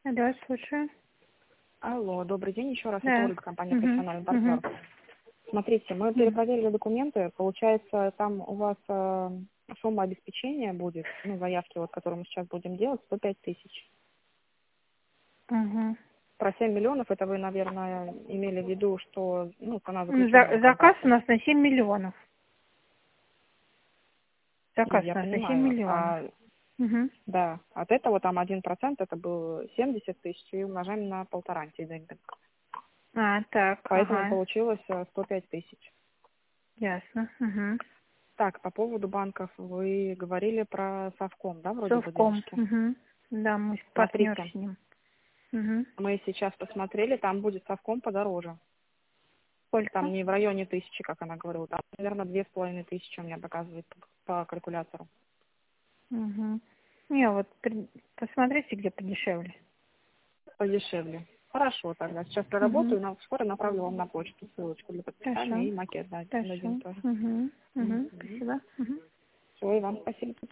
Да, слушаю. Алло, добрый день еще раз. Да. Это Ольга, компания «Профессиональный партнер». Смотрите, мы перепроверили документы. Получается, там у вас сумма обеспечения будет, ну, заявки, вот, которую мы сейчас будем делать, 105 тысяч. Угу. Про 7 миллионов, это вы, наверное, имели в виду, что, ну, цена заключения Заказ у контракта. нас на 7 миллионов. Заказ Я у нас на 7 понимаю. миллионов. Угу. Да, от этого там 1%, это был 70 тысяч, и умножаем на 1,5 антидемпинг. Так, Поэтому ага. получилось 105 тысяч. Ясно. Угу. Так, по поводу банков, вы говорили про Совком, да, вроде бы Совком. денежки? Угу. Да, мы партнер Смотрите, с ним. Угу. мы сейчас посмотрели, там будет Совком подороже. Там Сколько? не в районе 1000, как она говорила, там, наверное, 2500 у меня показывает по калькулятору. Угу. Не, вот посмотрите, где подешевле. Подешевле. Хорошо, тогда сейчас Угу. проработаю, но скоро направлю вам на почту ссылочку для подписания Хорошо. и макет Хорошо. дадим тоже. Угу. Угу. Спасибо. Угу. Все, и вам спасибо.